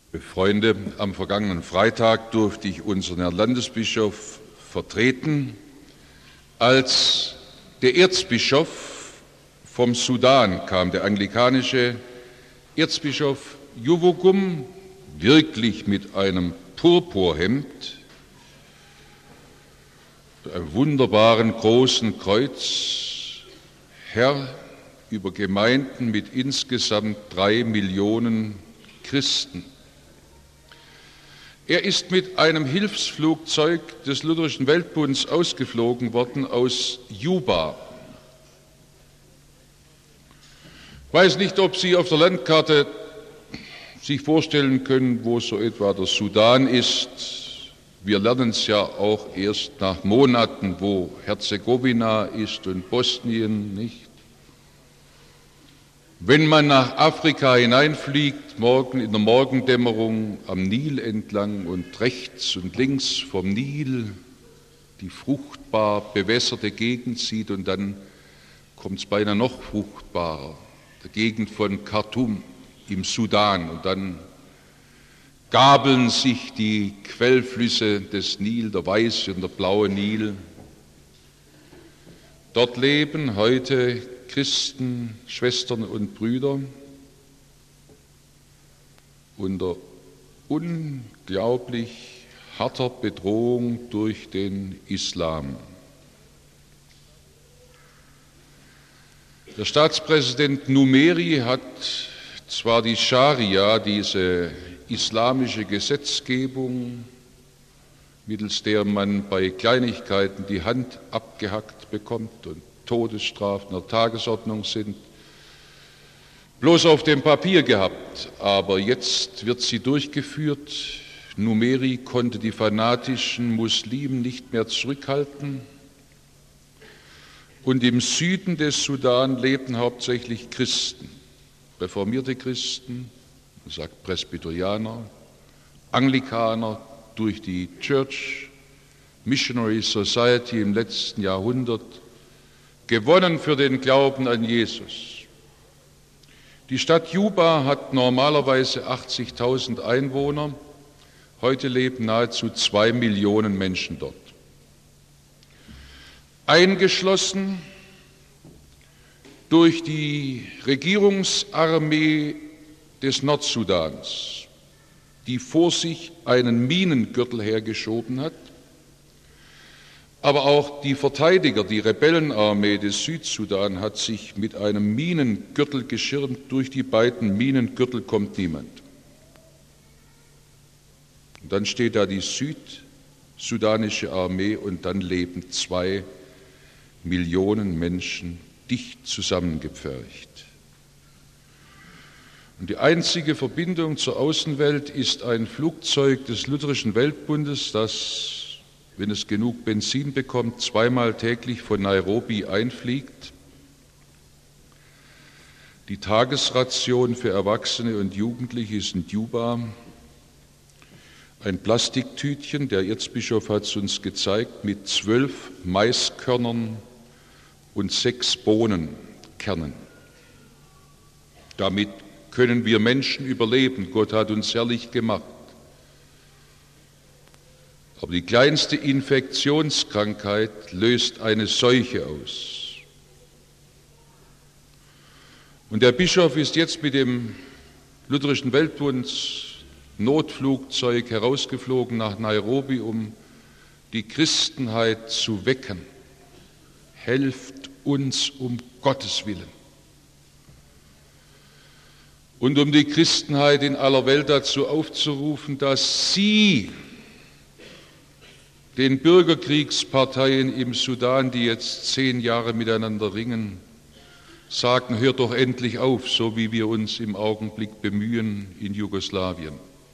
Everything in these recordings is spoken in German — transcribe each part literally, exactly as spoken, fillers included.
Freunde, am vergangenen Freitag durfte ich unseren Herrn Landesbischof vertreten, als der Erzbischof vom Sudan kam, der anglikanische Erzbischof Juvogum, wirklich mit einem Purpurhemd, einem wunderbaren großen Kreuz, Herr über Gemeinden mit insgesamt drei Millionen Christen. Er ist mit einem Hilfsflugzeug des Lutherischen Weltbunds ausgeflogen worden aus Juba. Ich weiß nicht, ob Sie auf der Landkarte sich vorstellen können, wo so etwa der Sudan ist. Wir lernen es ja auch erst nach Monaten, wo Herzegowina ist und Bosnien, nicht? Wenn man nach Afrika hineinfliegt, morgen in der Morgendämmerung am Nil entlang und rechts und links vom Nil die fruchtbar bewässerte Gegend sieht, und dann kommt es beinahe noch fruchtbarer, der Gegend von Khartoum im Sudan, und dann gabeln sich die Quellflüsse des Nil, der weiße und der blaue Nil. Dort leben heute Christen, Schwestern und Brüder unter unglaublich harter Bedrohung durch den Islam. Der Staatspräsident Numeri hat zwar die Scharia, diese islamische Gesetzgebung, mittels der man bei Kleinigkeiten die Hand abgehackt bekommt und Todesstrafen der Tagesordnung sind, bloß auf dem Papier gehabt, aber jetzt wird sie durchgeführt. Numeri konnte die fanatischen Muslimen nicht mehr zurückhalten, und im Süden des Sudan lebten hauptsächlich Christen, reformierte Christen, man sagt Presbyterianer, Anglikaner durch die Church Missionary Society im letzten Jahrhundert, gewonnen für den Glauben an Jesus. Die Stadt Juba hat normalerweise achtzigtausend Einwohner, heute leben nahezu zwei Millionen Menschen dort. Eingeschlossen durch die Regierungsarmee des Nordsudans, die vor sich einen Minengürtel hergeschoben hat, aber auch die Verteidiger, die Rebellenarmee des Südsudan hat sich mit einem Minengürtel geschirmt. Durch die beiden Minengürtel kommt niemand. Und dann steht da die südsudanische Armee, und dann leben zwei Millionen Menschen dicht zusammengepfercht. Und die einzige Verbindung zur Außenwelt ist ein Flugzeug des Lutherischen Weltbundes, das, wenn es genug Benzin bekommt, zweimal täglich von Nairobi einfliegt. Die Tagesration für Erwachsene und Jugendliche ist in Juba ein Plastiktütchen, der Erzbischof hat es uns gezeigt, mit zwölf Maiskörnern und sechs Bohnenkernen. Damit können wir Menschen überleben. Gott hat uns herrlich gemacht. Aber die kleinste Infektionskrankheit löst eine Seuche aus. Und der Bischof ist jetzt mit dem Lutherischen Weltbunds Notflugzeug herausgeflogen nach Nairobi, um die Christenheit zu wecken. Helft uns um Gottes Willen. Und um die Christenheit in aller Welt dazu aufzurufen, dass sie den Bürgerkriegsparteien im Sudan, die jetzt zehn Jahre miteinander ringen, sagen, hört doch endlich auf, so wie wir uns im Augenblick bemühen in Jugoslawien.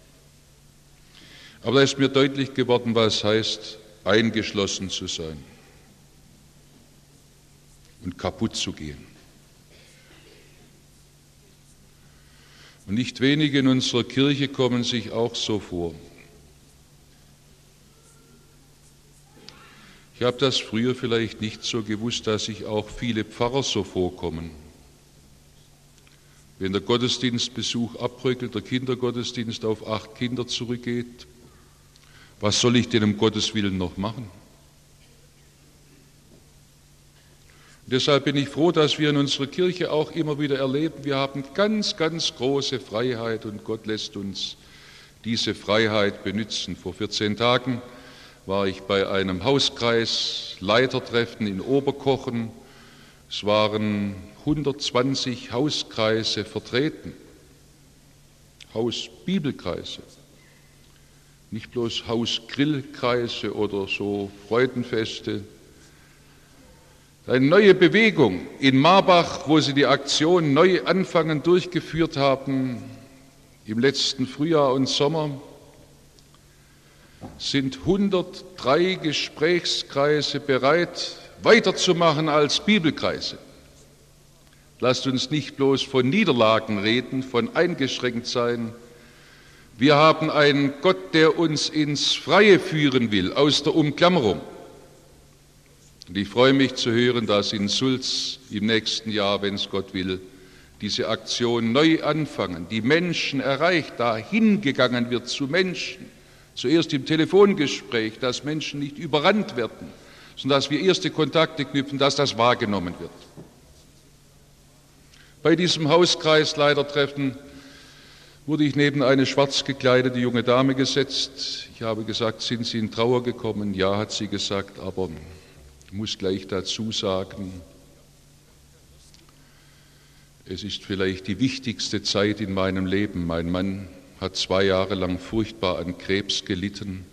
Aber da ist mir deutlich geworden, was heißt, eingeschlossen zu sein und kaputt zu gehen. Und nicht wenige in unserer Kirche kommen sich auch so vor. Ich habe das früher vielleicht nicht so gewusst, dass sich auch viele Pfarrer so vorkommen. wenn der Gottesdienstbesuch abbröckelt, der Kindergottesdienst auf acht Kinder zurückgeht, was soll ich denn um Gottes Willen noch machen? Und deshalb bin ich froh, dass wir in unserer Kirche auch immer wieder erleben, wir haben ganz, ganz große Freiheit und Gott lässt uns diese Freiheit benützen. Vor vierzehn Tagen war ich bei einem Hauskreis-Leitertreffen in Oberkochen. Es waren hundertzwanzig Hauskreise vertreten, Hausbibelkreise, nicht bloß Hausgrillkreise oder so Freudenfeste. Eine neue Bewegung in Marbach, wo sie die Aktion Neu anfangen durchgeführt haben im letzten Frühjahr und Sommer, sind hundertdrei Gesprächskreise bereit, weiterzumachen als Bibelkreise. Lasst uns nicht bloß von Niederlagen reden, von eingeschränkt sein. Wir haben einen Gott, der uns ins Freie führen will, aus der Umklammerung. Und ich freue mich zu hören, dass in Sulz im nächsten Jahr, wenn es Gott will, diese Aktion neu anfangen, die Menschen erreicht, dahin gegangen wird zu Menschen. Zuerst im Telefongespräch, dass Menschen nicht überrannt werden, sondern dass wir erste Kontakte knüpfen, dass das wahrgenommen wird. Bei diesem Hauskreisleitertreffen wurde ich neben eine schwarz gekleidete junge Dame gesetzt. Ich habe gesagt, sind Sie in Trauer gekommen? Ja, hat sie gesagt, aber ich muss gleich dazu sagen, es ist vielleicht die wichtigste Zeit in meinem Leben. Mein Mann hat zwei Jahre lang furchtbar an Krebs gelitten.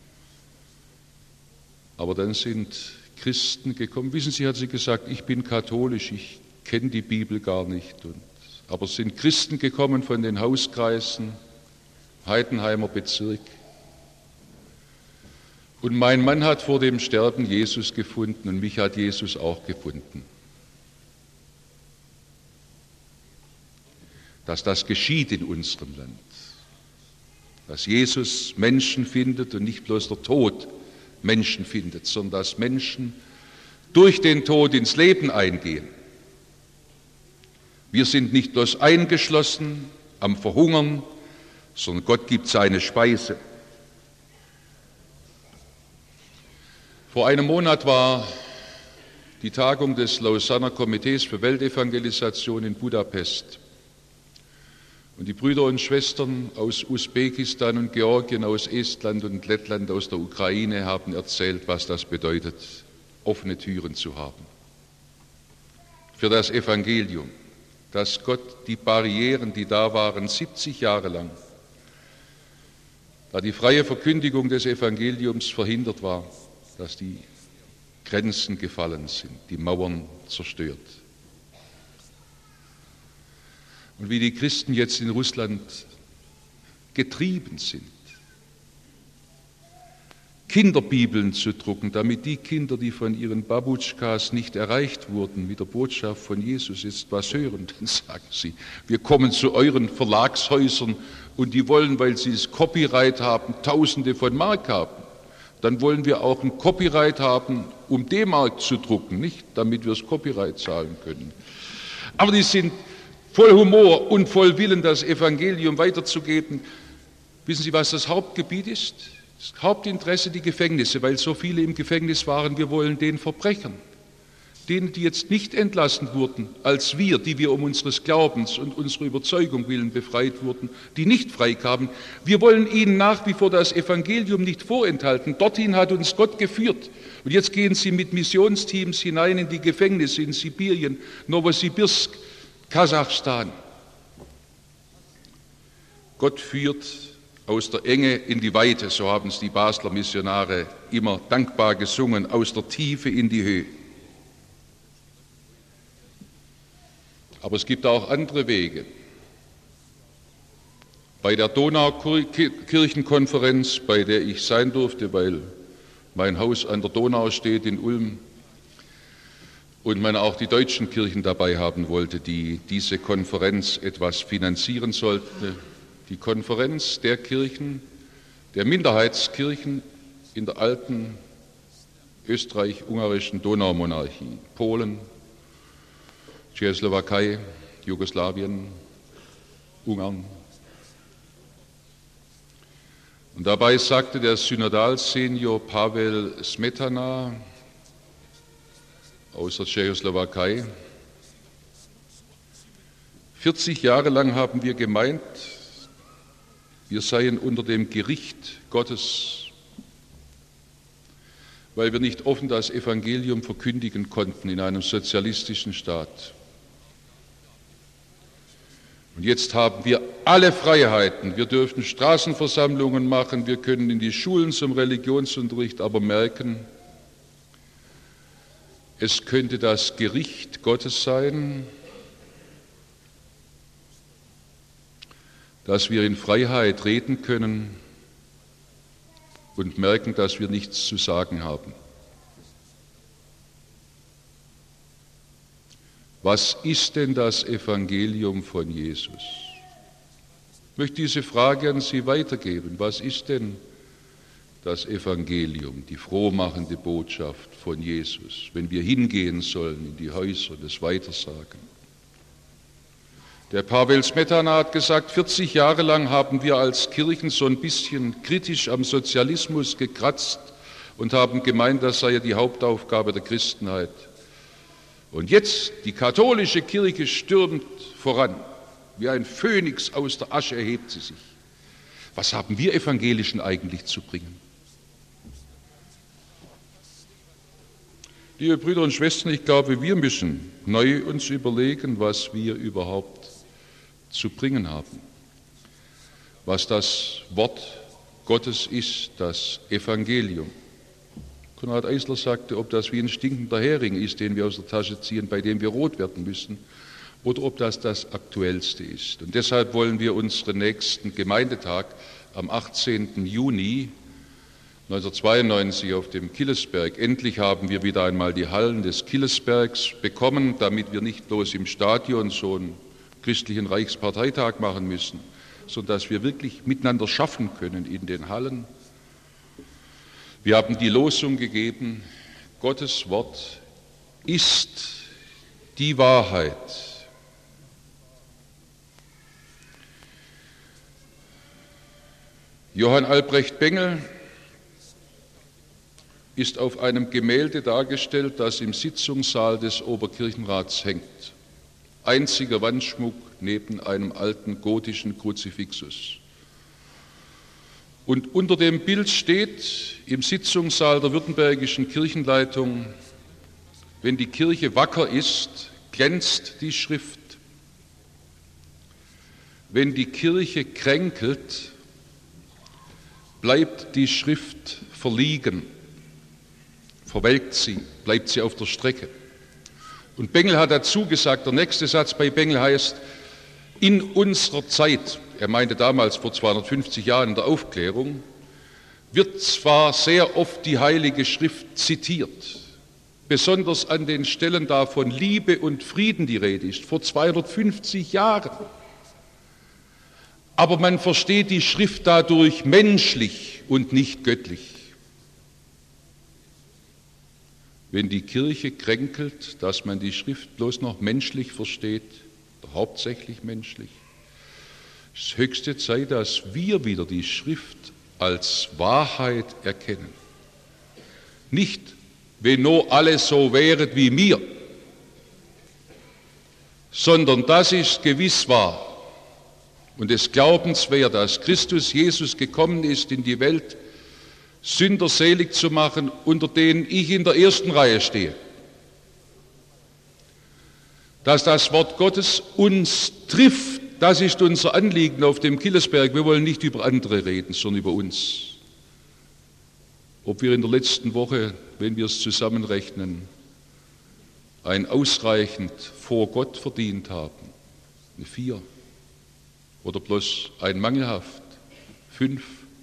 Aber dann sind Christen gekommen. Wissen Sie, hat sie gesagt, ich bin katholisch, ich kenne die Bibel gar nicht. Und, aber es sind Christen gekommen von den Hauskreisen, Heidenheimer Bezirk. Und mein Mann hat vor dem Sterben Jesus gefunden und mich hat Jesus auch gefunden. Dass das geschieht in unserem Land. Dass Jesus Menschen findet und nicht bloß der Tod Menschen findet, sondern dass Menschen durch den Tod ins Leben eingehen. Wir sind nicht bloß eingeschlossen am Verhungern, sondern Gott gibt seine Speise. Vor einem Monat war die Tagung des Lausanner Komitees für Weltevangelisation in Budapest. Und die Brüder und Schwestern aus Usbekistan und Georgien, aus Estland und Lettland, aus der Ukraine haben erzählt, was das bedeutet, offene Türen zu haben. Für das Evangelium, dass Gott die Barrieren, die da waren, siebzig Jahre lang, da die freie Verkündigung des Evangeliums verhindert war, dass die Grenzen gefallen sind, die Mauern zerstört. Und wie die Christen jetzt in Russland getrieben sind, Kinderbibeln zu drucken, damit die Kinder, die von ihren Babutschkas nicht erreicht wurden, mit der Botschaft von Jesus jetzt was hören, dann sagen sie, wir kommen zu euren Verlagshäusern und die wollen, weil sie das Copyright haben, Tausende von Mark haben. Dann wollen wir auch ein Copyright haben, um D-Mark zu drucken, nicht damit wir das Copyright zahlen können. Aber die sind voll Humor und voll Willen, das Evangelium weiterzugeben. Wissen Sie, was das Hauptgebiet ist? Das Hauptinteresse die Gefängnisse, weil so viele im Gefängnis waren. Wir wollen den Verbrechern, denen, die jetzt nicht entlassen wurden, als wir, die wir um unseres Glaubens und unserer Überzeugung willen befreit wurden, die nicht freikamen. Wir wollen ihnen nach wie vor das Evangelium nicht vorenthalten. Dorthin hat uns Gott geführt. Und jetzt gehen sie mit Missionsteams hinein in die Gefängnisse in Sibirien, Novosibirsk, Kasachstan. Gott führt aus der Enge in die Weite, so haben es die Basler Missionare immer dankbar gesungen, aus der Tiefe in die Höhe. Aber es gibt auch andere Wege. Bei der Donaukirchenkonferenz, bei der ich sein durfte, weil mein Haus an der Donau steht in Ulm, und man auch die deutschen Kirchen dabei haben wollte, die diese Konferenz etwas finanzieren sollten. Die Konferenz der Kirchen, der Minderheitskirchen in der alten österreich-ungarischen Donaumonarchie, Polen, Tschechoslowakei, Jugoslawien, Ungarn. Und dabei sagte der Synodalsenior Pavel Smetana aus der Tschechoslowakei, vierzig Jahre lang haben wir gemeint, wir seien unter dem Gericht Gottes, weil wir nicht offen das Evangelium verkündigen konnten in einem sozialistischen Staat. Und jetzt haben wir alle Freiheiten. Wir dürfen Straßenversammlungen machen, wir können in die Schulen zum Religionsunterricht, aber merken, es könnte das Gericht Gottes sein, dass wir in Freiheit reden können und merken, dass wir nichts zu sagen haben. Was ist denn das Evangelium von Jesus? Ich möchte diese Frage an Sie weitergeben. Was ist denn das Evangelium, die frohmachende Botschaft von Jesus, wenn wir hingehen sollen in die Häuser und es weitersagen? Der Pavel Smetana hat gesagt, vierzig Jahre lang haben wir als Kirchen so ein bisschen kritisch am Sozialismus gekratzt und haben gemeint, das sei ja die Hauptaufgabe der Christenheit. Und jetzt, die katholische Kirche stürmt voran. Wie ein Phönix aus der Asche erhebt sie sich. Was haben wir Evangelischen eigentlich zu bringen? Liebe Brüder und Schwestern, ich glaube, wir müssen neu uns überlegen, was wir überhaupt zu bringen haben. Was das Wort Gottes ist, das Evangelium. Konrad Eisler sagte, ob das wie ein stinkender Hering ist, den wir aus der Tasche ziehen, bei dem wir rot werden müssen, oder ob das das Aktuellste ist. Und deshalb wollen wir unseren nächsten Gemeindetag am achtzehnten Juni neunzehnhundertzweiundneunzig auf dem Killesberg. Endlich haben wir wieder einmal die Hallen des Killesbergs bekommen, damit wir nicht bloß im Stadion so einen christlichen Reichsparteitag machen müssen, sondern dass wir wirklich miteinander schaffen können in den Hallen. Wir haben die Losung gegeben, Gottes Wort ist die Wahrheit. Johann Albrecht Bengel ist auf einem Gemälde dargestellt, das im Sitzungssaal des Oberkirchenrats hängt. Einziger Wandschmuck neben einem alten gotischen Kruzifixus. Und unter dem Bild steht im Sitzungssaal der württembergischen Kirchenleitung, wenn die Kirche wacker ist, glänzt die Schrift. Wenn die Kirche kränkelt, bleibt die Schrift verliegen, verwelkt sie, bleibt sie auf der Strecke. Und Bengel hat dazu gesagt, der nächste Satz bei Bengel heißt, in unserer Zeit, er meinte damals vor zweihundertfünfzig Jahren in der Aufklärung, wird zwar sehr oft die Heilige Schrift zitiert, besonders an den Stellen da von Liebe und Frieden die Rede ist, vor zweihundertfünfzig Jahren. Aber man versteht die Schrift dadurch menschlich und nicht göttlich. Wenn die Kirche kränkelt, dass man die Schrift bloß noch menschlich versteht, oder hauptsächlich menschlich, es ist höchste Zeit, dass wir wieder die Schrift als Wahrheit erkennen. Nicht, wenn nur alles so wäre wie mir, sondern das ist gewiss wahr und es glaubenswert, dass Christus Jesus gekommen ist in die Welt, Sünder selig zu machen, unter denen ich in der ersten Reihe stehe. Dass das Wort Gottes uns trifft, das ist unser Anliegen auf dem Killesberg. Wir wollen nicht über andere reden, sondern über uns. Ob wir in der letzten Woche, wenn wir es zusammenrechnen, ein ausreichend vor Gott verdient haben, eine Vier, oder bloß ein mangelhaft, fünf,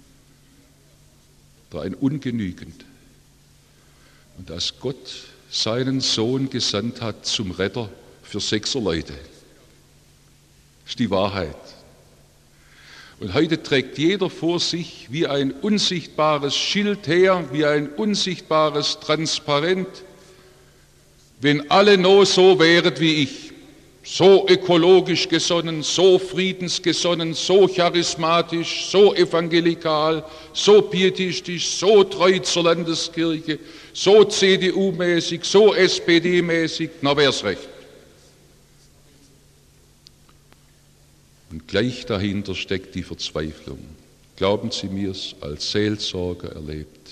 oder ein ungenügend. Und dass Gott seinen Sohn gesandt hat zum Retter für sechser Leute. Das ist die Wahrheit. Und heute trägt jeder vor sich wie ein unsichtbares Schild her, wie ein unsichtbares Transparent, wenn alle nur so wären wie ich. so ökologisch gesonnen, so friedensgesonnen, so charismatisch, so evangelikal, so pietistisch, so treu zur Landeskirche, so C D U-mäßig, so S P D-mäßig, na wär's recht. Und gleich dahinter steckt die Verzweiflung. Glauben Sie mir's, als Seelsorger erlebt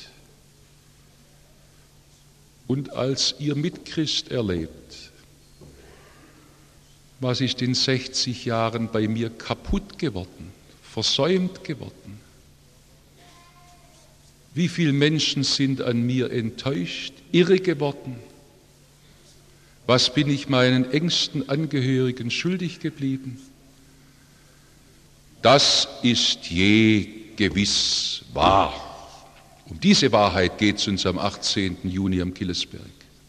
und als Ihr Mitchrist erlebt, was ist in sechzig Jahren bei mir kaputt geworden, versäumt geworden? Wie viele Menschen sind an mir enttäuscht, irre geworden? Was bin ich meinen engsten Angehörigen schuldig geblieben? Das ist je gewiss wahr. Um diese Wahrheit geht es uns am achtzehnten Juni am Killesberg.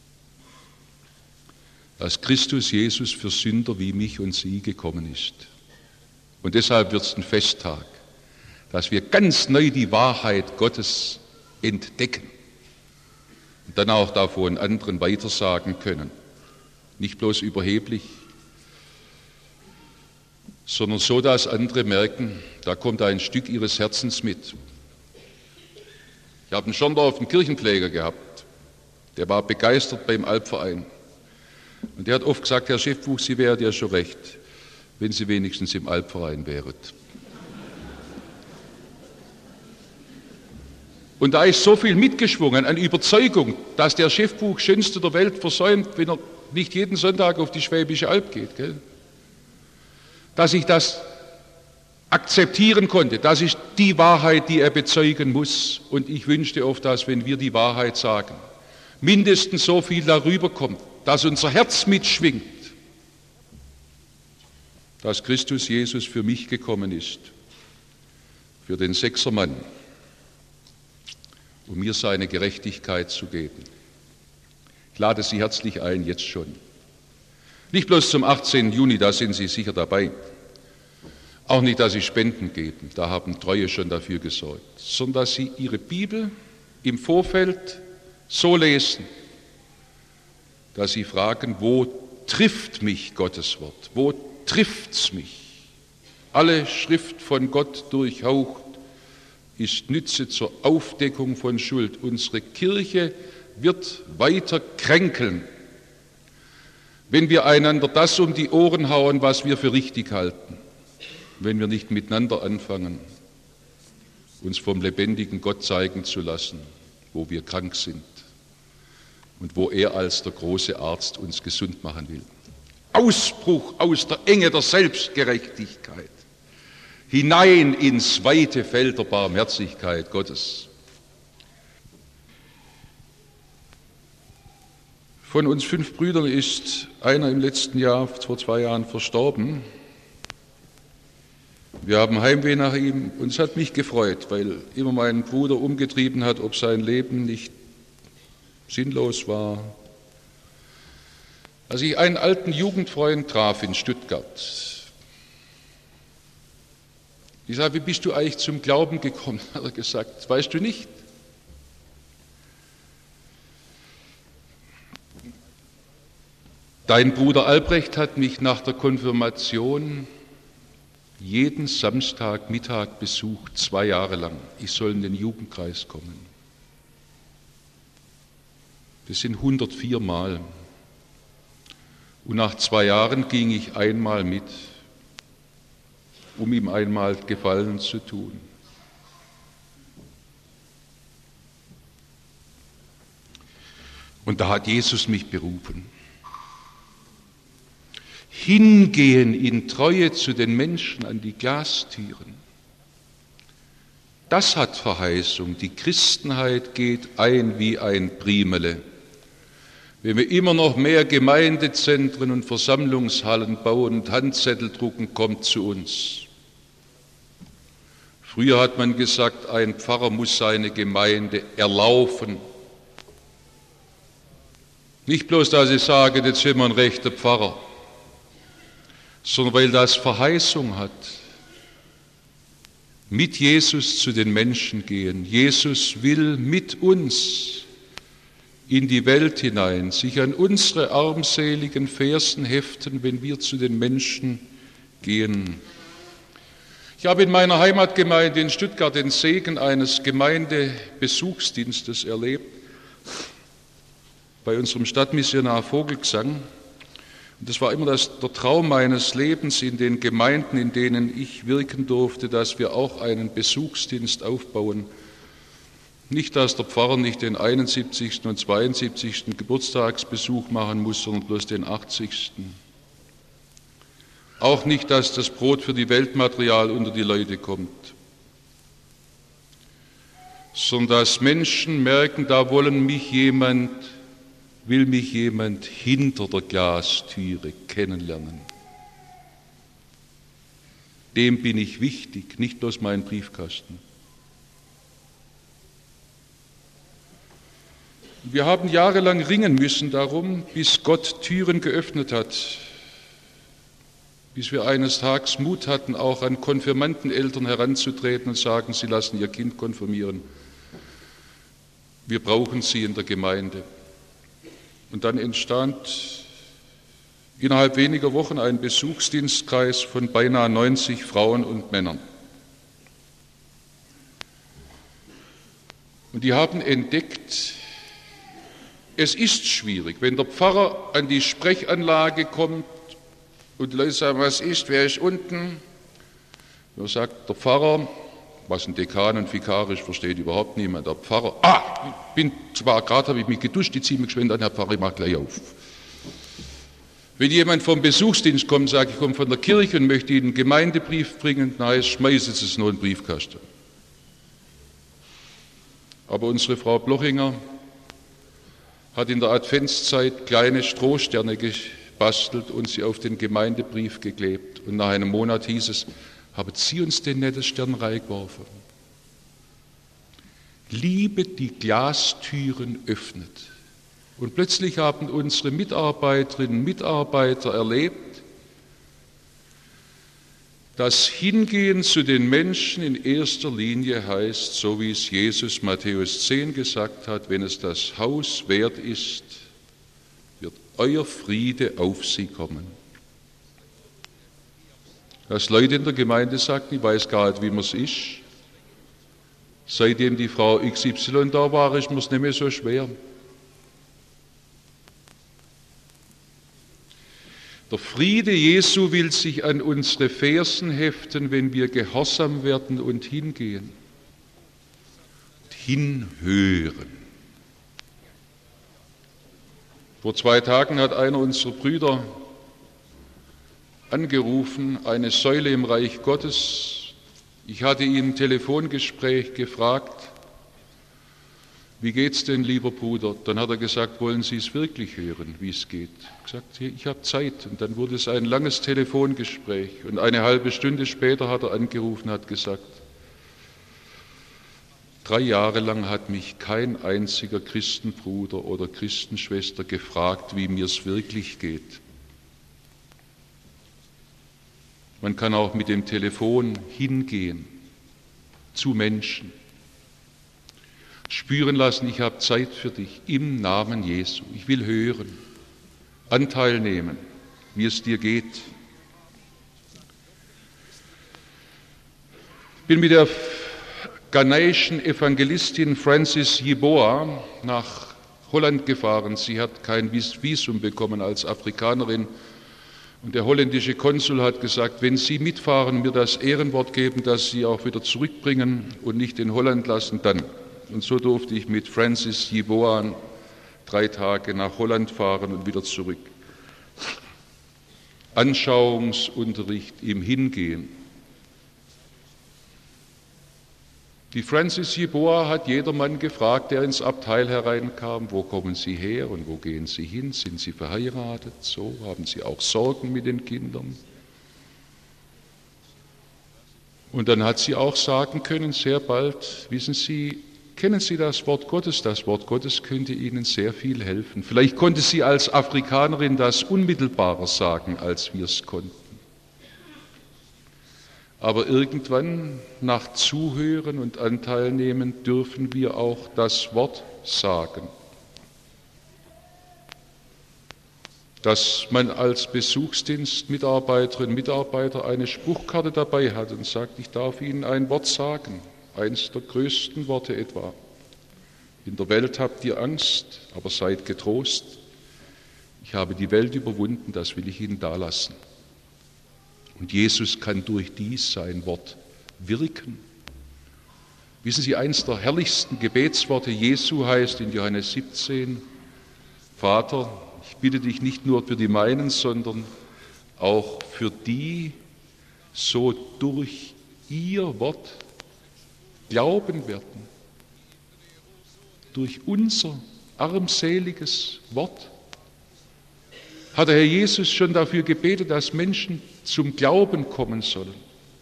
Dass Christus Jesus für Sünder wie mich und Sie gekommen ist. Und deshalb wird es ein Festtag, dass wir ganz neu die Wahrheit Gottes entdecken und dann auch davon anderen weitersagen können. Nicht bloß überheblich, sondern so, dass andere merken, da kommt ein Stück ihres Herzens mit. Ich habe einen Schorndorf einen Kirchenpfleger gehabt, der war begeistert beim Alpverein. Und der hat oft gesagt, Herr Schiffbuch, Sie wären ja schon recht, wenn Sie wenigstens im Alpverein wäret. Und da ist so viel mitgeschwungen an Überzeugung, dass der Schiffbuch Schönste der Welt versäumt, wenn er nicht jeden Sonntag auf die Schwäbische Alb geht, gell? Dass ich das akzeptieren konnte. Das ist die Wahrheit, die er bezeugen muss. Und ich wünschte oft, dass, wenn wir die Wahrheit sagen, mindestens so viel darüber kommt, dass unser Herz mitschwingt, dass Christus Jesus für mich gekommen ist, für den Sechsermann, um mir seine Gerechtigkeit zu geben. Ich lade Sie herzlich ein, jetzt schon. Nicht bloß zum achtzehnten Juni, da sind Sie sicher dabei. Auch nicht, dass Sie Spenden geben, da haben Treue schon dafür gesorgt, sondern dass Sie Ihre Bibel im Vorfeld so lesen, dass Sie fragen, wo trifft mich Gottes Wort? Wo trifft's mich? Alle Schrift von Gott durchhaucht ist Nütze zur Aufdeckung von Schuld. Unsere Kirche wird weiter kränkeln, wenn wir einander das um die Ohren hauen, was wir für richtig halten, wenn wir nicht miteinander anfangen, uns vom lebendigen Gott zeigen zu lassen, wo wir krank sind und wo er als der große Arzt uns gesund machen will. Ausbruch aus der Enge der Selbstgerechtigkeit hinein ins weite Feld der Barmherzigkeit Gottes. Von uns fünf Brüdern ist einer im letzten Jahr, vor zwei Jahren, verstorben. Wir haben Heimweh nach ihm und es hat mich gefreut, weil immer mein Bruder umgetrieben hat, ob sein Leben nicht sinnlos war. Als ich einen alten Jugendfreund traf in Stuttgart, ich sagte, wie bist du eigentlich zum Glauben gekommen? Hat er gesagt, weißt du nicht? Dein Bruder Albrecht hat mich nach der Konfirmation jeden Samstagmittag besucht, zwei Jahre lang. Ich soll in den Jugendkreis kommen. Das sind hundertvier Mal. Und nach zwei Jahren ging ich einmal mit, um ihm einmal Gefallen zu tun. Und da hat Jesus mich berufen. Hingehen in Treue zu den Menschen an die Glastüren. Das hat Verheißung. Die Christenheit geht ein wie ein Primele. Wenn wir immer noch mehr Gemeindezentren und Versammlungshallen bauen und Handzettel drucken, kommt zu uns. Früher hat man gesagt, ein Pfarrer muss seine Gemeinde erlaufen. Nicht bloß, dass ich sage, jetzt sind wir ein rechter Pfarrer, sondern weil das Verheißung hat. Mit Jesus zu den Menschen gehen. Jesus will mit uns in die Welt hinein, sich an unsere armseligen Fersen heften, wenn wir zu den Menschen gehen. Ich habe in meiner Heimatgemeinde in Stuttgart den Segen eines Gemeindebesuchsdienstes erlebt, bei unserem Stadtmissionar Vogelgesang. Und das war immer das, der Traum meines Lebens in den Gemeinden, in denen ich wirken durfte, dass wir auch einen Besuchsdienst aufbauen. Nicht, dass der Pfarrer nicht den einundsiebzigsten und zweiundsiebzigsten Geburtstagsbesuch machen muss, sondern bloß den achtzigsten Auch nicht, dass das Brot für die Weltmaterial unter die Leute kommt, sondern dass Menschen merken, da wollen mich jemand, will mich jemand hinter der Glastüre kennenlernen. Dem bin ich wichtig, nicht bloß mein Briefkasten. Wir haben jahrelang ringen müssen darum, bis Gott Türen geöffnet hat, bis wir eines Tages Mut hatten, auch an Konfirmandeneltern heranzutreten und sagen, sie lassen ihr Kind konfirmieren. Wir brauchen sie in der Gemeinde. Und dann entstand innerhalb weniger Wochen ein Besuchsdienstkreis von beinahe neunzig Frauen und Männern. Und die haben entdeckt, es ist schwierig, wenn der Pfarrer an die Sprechanlage kommt und die Leute sagen, was ist, wer ist unten? Da sagt der Pfarrer, was ein Dekan und Vikarisch versteht überhaupt niemand. Der Pfarrer, ah, ich bin zwar gerade, habe ich mich geduscht, die ziehe mich geschwind an, Herr Pfarrer, ich mache gleich auf. Wenn jemand vom Besuchsdienst kommt, sagt, ich komme von der Kirche und möchte Ihnen einen Gemeindebrief bringen, na, jetzt schmeißen Sie es nur in den Briefkasten. Aber unsere Frau Blochinger hat in der Adventszeit kleine Strohsterne gebastelt und sie auf den Gemeindebrief geklebt. Und nach einem Monat hieß es, haben Sie uns den netten Stern reingeworfen? Liebe, die Glastüren öffnet. Und plötzlich haben unsere Mitarbeiterinnen und Mitarbeiter erlebt, das Hingehen zu den Menschen in erster Linie heißt, so wie es Jesus Matthäus zehn gesagt hat, wenn es das Haus wert ist, wird euer Friede auf sie kommen. Dass Leute in der Gemeinde sagten, ich weiß gar nicht, wie man es ist. Seitdem die Frau X Y da war, ist mir es nicht mehr so schwer. Der Friede Jesu will sich an unsere Fersen heften, wenn wir gehorsam werden und hingehen und hinhören. Vor zwei Tagen hat einer unserer Brüder angerufen, eine Säule im Reich Gottes. Ich hatte ihn im Telefongespräch gefragt, wie geht's denn, lieber Bruder? Dann hat er gesagt, wollen Sie es wirklich hören, wie es geht? Ich habe gesagt, ich habe Zeit. Und dann wurde es ein langes Telefongespräch. Und eine halbe Stunde später hat er angerufen, hat gesagt, drei Jahre lang hat mich kein einziger Christenbruder oder Christenschwester gefragt, wie mir es wirklich geht. Man kann auch mit dem Telefon hingehen zu Menschen. Spüren lassen, ich habe Zeit für dich im Namen Jesu. Ich will hören, Anteil nehmen, wie es dir geht. Ich bin mit der ghanaischen Evangelistin Francis Yeboah nach Holland gefahren. Sie hat kein Visum bekommen als Afrikanerin. Und der holländische Konsul hat gesagt, wenn Sie mitfahren und mir das Ehrenwort geben, dass Sie auch wieder zurückbringen und nicht in Holland lassen, dann. Und so durfte ich mit Francis Yeboah drei Tage nach Holland fahren und wieder zurück. Anschauungsunterricht im Hingehen. Die Francis Yeboah hat jedermann gefragt, der ins Abteil hereinkam, wo kommen Sie her und wo gehen Sie hin? Sind Sie verheiratet? So, haben Sie auch Sorgen mit den Kindern? Und dann hat sie auch sagen können, sehr bald, wissen Sie, kennen Sie das Wort Gottes? Das Wort Gottes könnte Ihnen sehr viel helfen. Vielleicht konnte sie als Afrikanerin das unmittelbarer sagen, als wir es konnten. Aber irgendwann, nach Zuhören und Anteil nehmen, dürfen wir auch das Wort sagen. dass man als Besuchsdienstmitarbeiterin, Mitarbeiter eine Spruchkarte dabei hat und sagt, ich darf Ihnen ein Wort sagen, eins der größten Worte etwa. In der Welt habt ihr Angst, aber seid getrost. Ich habe die Welt überwunden, das will ich Ihnen dalassen. Und Jesus kann durch dies sein Wort wirken. Wissen Sie, eines der herrlichsten Gebetsworte Jesu heißt in Johannes siebzehn, Vater, ich bitte dich nicht nur für die meinen, sondern auch für die, so durch ihr Wort glauben werden. Durch unser armseliges Wort hat der Herr Jesus schon dafür gebetet, dass Menschen zum Glauben kommen sollen.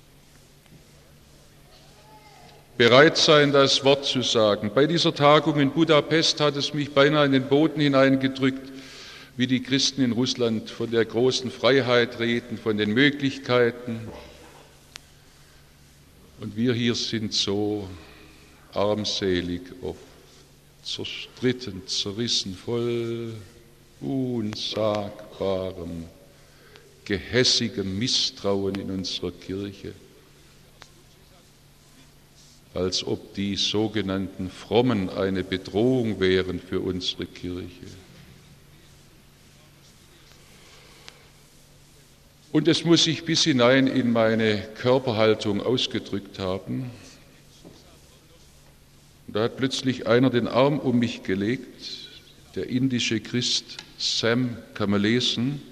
Bereit sein, das Wort zu sagen. Bei dieser Tagung in Budapest hat es mich beinahe in den Boden hineingedrückt, wie die Christen in Russland von der großen Freiheit reden, von den Möglichkeiten. Und wir hier sind so armselig, oft zerstritten, zerrissen, voll unsagbarem, gehässigem Misstrauen in unserer Kirche, als ob die sogenannten Frommen eine Bedrohung wären für unsere Kirche. Und es muss sich bis hinein in meine Körperhaltung ausgedrückt haben. Und da hat plötzlich einer den Arm um mich gelegt, der indische Christ Sam Kamaleson,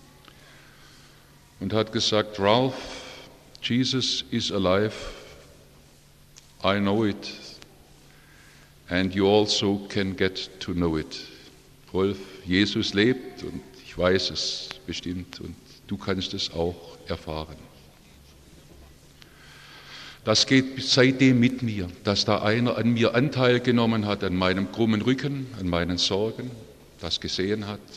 und hat gesagt, Ralph, Jesus is alive, I know it, and you also can get to know it. Rolf, Jesus lebt und ich weiß es bestimmt und du kannst es auch erfahren. Das geht seitdem mit mir, dass da einer an mir Anteil genommen hat, an meinem krummen Rücken, an meinen Sorgen, das gesehen hat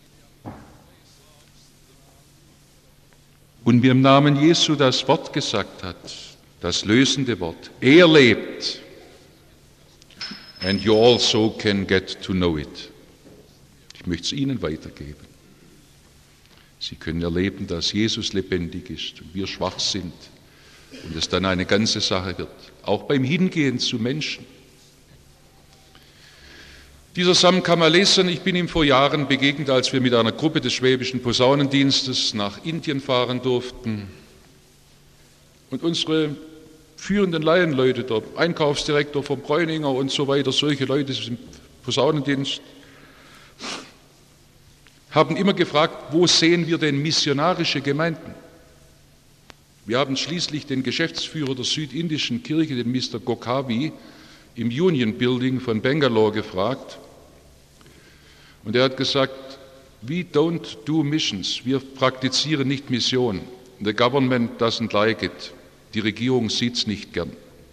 und mir im Namen Jesu das Wort gesagt hat, das lösende Wort. Er lebt, and you also can get to know it. Ich möchte es Ihnen weitergeben. Sie können erleben, dass Jesus lebendig ist und wir schwach sind und es dann eine ganze Sache wird, auch beim Hingehen zu Menschen. Dieser Sam Kamaleson, ich bin ihm vor Jahren begegnet, als wir mit einer Gruppe des Schwäbischen Posaunendienstes nach Indien fahren durften. Und unsere führenden Laienleute, der Einkaufsdirektor vom Bräuninger und so weiter, solche Leute im Posaunendienst, haben immer gefragt, wo sehen wir denn missionarische Gemeinden? Wir haben schließlich den Geschäftsführer der südindischen Kirche, den Mister Gokavi, im Union Building von Bangalore gefragt. Und er hat gesagt, we don't do missions, wir praktizieren nicht Mission. The government doesn't like it. Die Regierung sieht es nicht gern.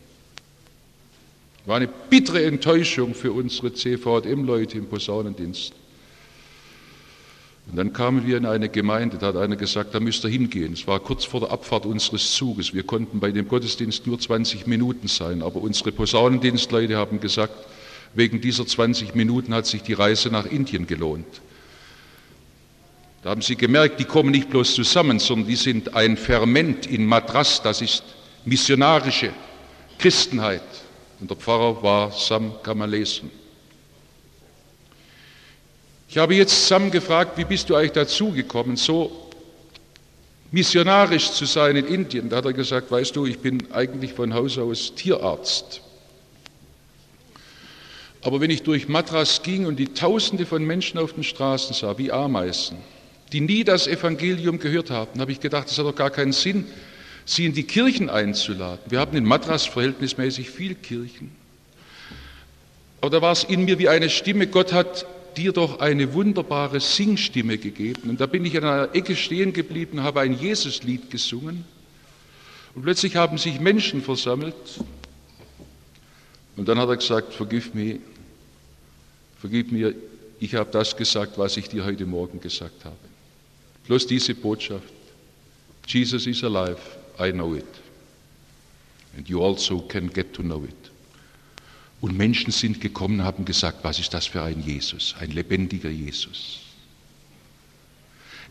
War eine bittere Enttäuschung für unsere C V J M-Leute im Posaunendienst. Und dann kamen wir in eine Gemeinde, da hat einer gesagt, da müsst ihr hingehen. Es war kurz vor der Abfahrt unseres Zuges. Wir konnten bei dem Gottesdienst nur zwanzig Minuten sein, aber unsere Posaunendienstleute haben gesagt, wegen dieser zwanzig Minuten hat sich die Reise nach Indien gelohnt. Da haben sie gemerkt, die kommen nicht bloß zusammen, sondern die sind ein Ferment in Madras, das ist missionarische Christenheit. Und der Pfarrer war Sam Kamaleson. Ich habe jetzt Sam gefragt, wie bist du eigentlich dazu gekommen, so missionarisch zu sein in Indien? Da hat er gesagt, weißt du, ich bin eigentlich von Haus aus Tierarzt. Aber wenn ich durch Madras ging und die Tausende von Menschen auf den Straßen sah, wie Ameisen, die nie das Evangelium gehört haben, habe ich gedacht, es hat doch gar keinen Sinn, sie in die Kirchen einzuladen. Wir haben in Madras verhältnismäßig viel Kirchen. Aber da war es in mir wie eine Stimme, Gott hat dir doch eine wunderbare Singstimme gegeben. Und da bin ich an einer Ecke stehen geblieben, habe ein Jesuslied gesungen. Und plötzlich haben sich Menschen versammelt. Und dann hat er gesagt, vergib mir, vergib mir, ich habe das gesagt, was ich dir heute Morgen gesagt habe. Bloß diese Botschaft. Jesus is alive, I know it. And you also can get to know it. Und Menschen sind gekommen und haben gesagt, was ist das für ein Jesus, ein lebendiger Jesus.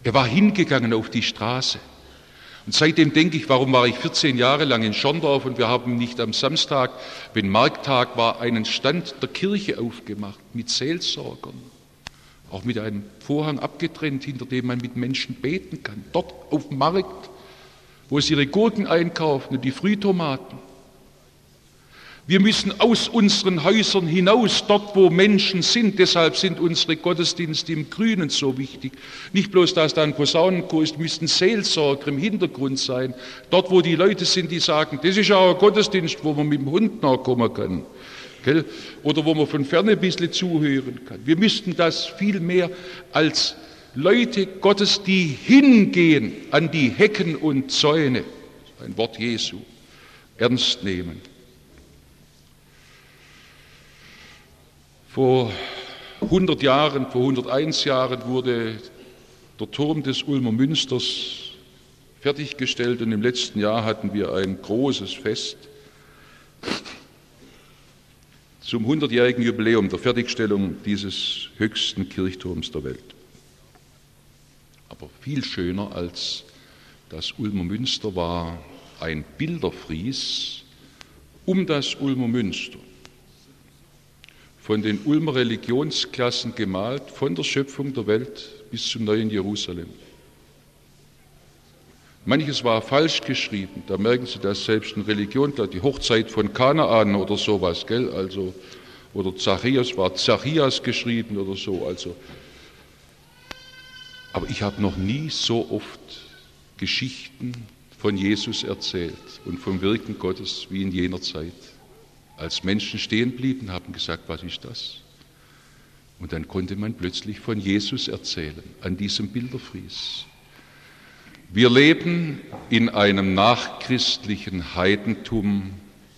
Er war hingegangen auf die Straße. Und seitdem denke ich, warum war ich vierzehn Jahre lang in Schorndorf und wir haben nicht am Samstag, wenn Markttag war, einen Stand der Kirche aufgemacht mit Seelsorgern, auch mit einem Vorhang abgetrennt, hinter dem man mit Menschen beten kann. Dort auf dem Markt, wo sie ihre Gurken einkaufen und die Frühtomaten. Wir müssen aus unseren Häusern hinaus, dort wo Menschen sind. Deshalb sind unsere Gottesdienste im Grünen so wichtig. Nicht bloß, dass da ein Posaunenchor ist, müssten Seelsorger im Hintergrund sein. Dort, wo die Leute sind, die sagen, das ist auch ein Gottesdienst, wo man mit dem Hund nachkommen kann. Gell? Oder wo man von ferne ein bisschen zuhören kann. Wir müssten das viel mehr als Leute Gottes, die hingehen an die Hecken und Zäune, ein Wort Jesu, ernst nehmen. Vor hundert Jahren, vor hunderteins Jahren wurde der Turm des Ulmer Münsters fertiggestellt und im letzten Jahr hatten wir ein großes Fest zum hundertjährigen Jubiläum der Fertigstellung dieses höchsten Kirchturms der Welt. Aber viel schöner als das Ulmer Münster war ein Bilderfries um das Ulmer Münster, von den Ulmer Religionsklassen gemalt, von der Schöpfung der Welt bis zum neuen Jerusalem. Manches war falsch geschrieben, da merken Sie das selbst in Religion, die Hochzeit von Kanaan oder sowas, gell? Also, oder Zacharias war Zacharias geschrieben oder so. Also. Aber ich habe noch nie so oft Geschichten von Jesus erzählt und vom Wirken Gottes wie in jener Zeit. Als Menschen stehen blieben, haben gesagt, was ist das? Und dann konnte man plötzlich von Jesus erzählen, an diesem Bilderfries. Wir leben in einem nachchristlichen Heidentum,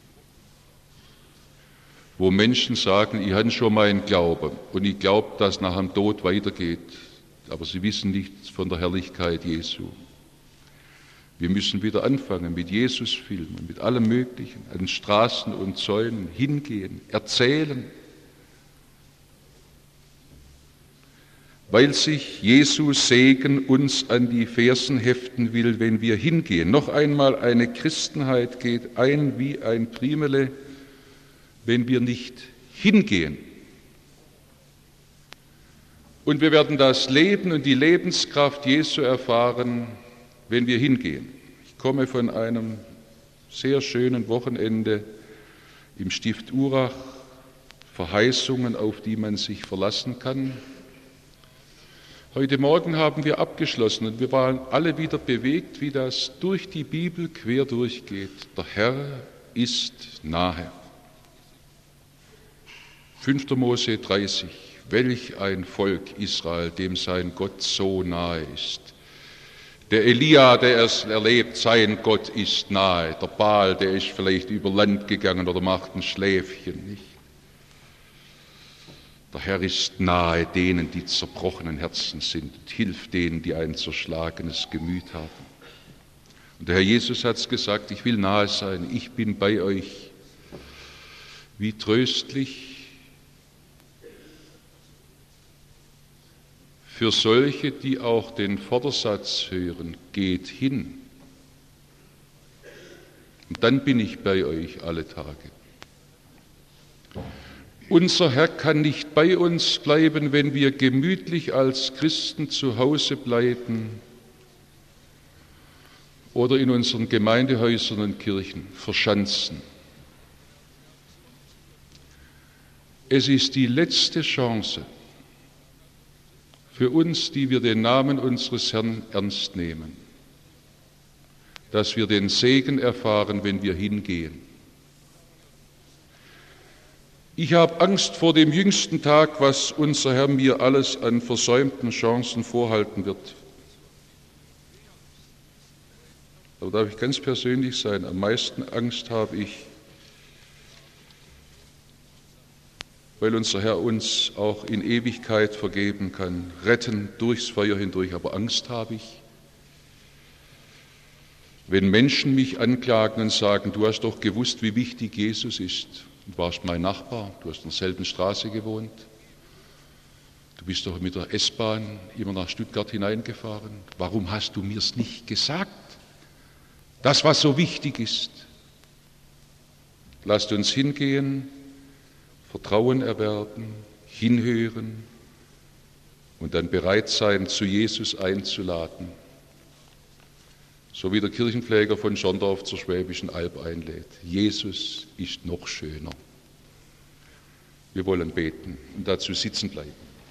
wo Menschen sagen, ich habe schon mal einen Glauben und ich glaube, dass nach dem Tod weitergeht, aber sie wissen nichts von der Herrlichkeit Jesu. Wir müssen wieder anfangen mit Jesusfilmen, mit allem Möglichen, an den Straßen und Zäunen hingehen, erzählen, weil sich Jesus Segen uns an die Fersen heften will, wenn wir hingehen. Noch einmal, eine Christenheit geht ein wie ein Primele, wenn wir nicht hingehen. Und wir werden das Leben und die Lebenskraft Jesu erfahren, wenn wir hingehen. Ich komme von einem sehr schönen Wochenende im Stift Urach, Verheißungen, auf die man sich verlassen kann. Heute Morgen haben wir abgeschlossen und wir waren alle wieder bewegt, wie das durch die Bibel quer durchgeht. Der Herr ist nahe. fünfter Mose dreißig. Welch ein Volk Israel, dem sein Gott so nahe ist. Der Elia, der es erlebt, sein Gott ist nahe. Der Baal, der ist vielleicht über Land gegangen oder macht ein Schläfchen, nicht? Der Herr ist nahe denen, die zerbrochenen Herzen sind und hilft denen, die ein zerschlagenes Gemüt haben. Und der Herr Jesus hat es gesagt, ich will nahe sein, ich bin bei euch. Wie tröstlich für solche, die auch den Vordersatz hören, geht hin. Und dann bin ich bei euch alle Tage. Unser Herr kann nicht bei uns bleiben, wenn wir gemütlich als Christen zu Hause bleiben oder in unseren Gemeindehäusern und Kirchen verschanzen. Es ist die letzte Chance für uns, die wir den Namen unseres Herrn ernst nehmen, dass wir den Segen erfahren, wenn wir hingehen. Ich habe Angst vor dem jüngsten Tag, was unser Herr mir alles an versäumten Chancen vorhalten wird. Aber darf ich ganz persönlich sein, am meisten Angst habe ich, weil unser Herr uns auch in Ewigkeit vergeben kann, retten durchs Feuer hindurch. Aber Angst habe ich, wenn Menschen mich anklagen und sagen, du hast doch gewusst, wie wichtig Jesus ist. Du warst mein Nachbar, du hast in derselben Straße gewohnt. Du bist doch mit der S-Bahn immer nach Stuttgart hineingefahren. Warum hast du mir's nicht gesagt? Das, was so wichtig ist. Lasst uns hingehen, Vertrauen erwerben, hinhören und dann bereit sein, zu Jesus einzuladen. So wie der Kirchenpfleger von Schorndorf zur Schwäbischen Alb einlädt. Jesus ist noch schöner. Wir wollen beten und dazu sitzen bleiben.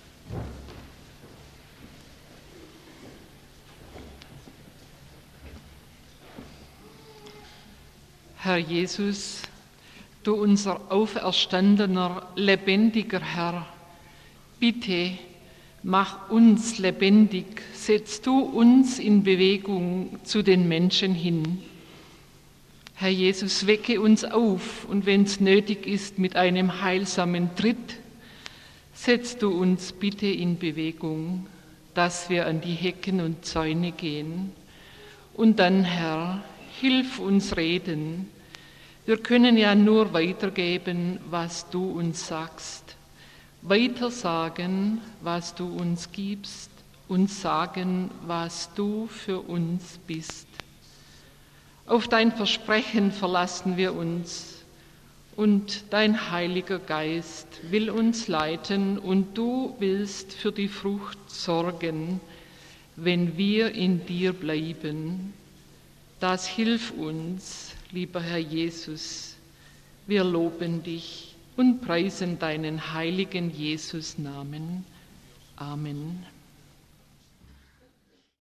Herr Jesus, du unser auferstandener, lebendiger Herr, bitte mach uns lebendig, setz du uns in Bewegung zu den Menschen hin. Herr Jesus, wecke uns auf und wenn es nötig ist, mit einem heilsamen Tritt, setz du uns bitte in Bewegung, dass wir an die Hecken und Zäune gehen. Und dann, Herr, hilf uns reden. Wir können ja nur weitergeben, was du uns sagst. Weitersagen, was du uns gibst und sagen, was du für uns bist. Auf dein Versprechen verlassen wir uns und dein Heiliger Geist will uns leiten und du willst für die Frucht sorgen, wenn wir in dir bleiben. Das hilf uns, lieber Herr Jesus. Wir loben dich und preisen deinen heiligen Jesus-Namen. Amen.